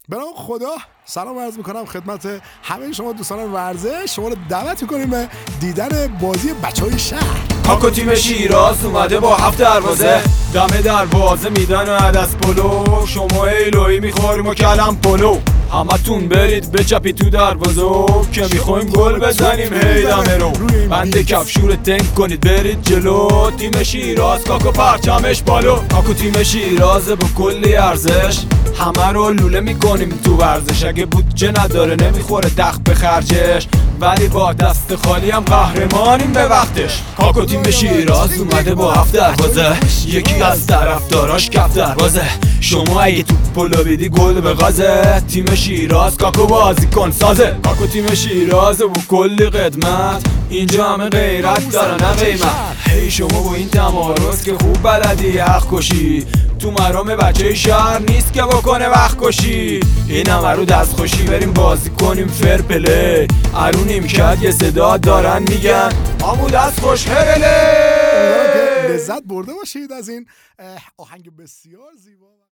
به نام خدا سلام عرض میکنم خدمت همه شما دوستان ورزش. شما رو دعوت میکنیم به دیدن بازی بچهای شهر. کاکو تیم شیراز اومده با 7 دروازه، دم دروازه میدن و عدس پلو. شما ایلوی میخوریم و کلم پلو، همتون برید بچپید تو دروازه که میخوایم گل بزنیم. هی دمه رو بند کفشور تنگ کنید برید جلو. تیم شیراز کاکو پرچمش بالو. کاکو تیم شیراز با کلی ارزش، همه رو لوله میکنیم تو ورزش. اگه بودجه نداره نمیخوره دخت به خرجش، ولی با دست خالی هم قهرمانیم به وقتش. کاکو تیم شیراز اومده با 7 دروازه، یکی از طرفداراش کف دروازه. شما اگه تو پلو بیدی گل به غازه. تیم شیراز کاکو بازی کن سازه. کاکو تیم شیراز و کلی قدمت، اینجا همه غیرت داره نه قیمت. هی شما با این تمارز که خوب بلدی حق کشی، تو مرام بچه شهر نیست که بکنه وقت کشی. این همه رو دست خوشی بریم بازی کنیم فر پلی. ارونیم کرد یه صدا دارن میگن آمو دست خوش هرله. لذت برده باشید از این آهنگ بسیار زیبا.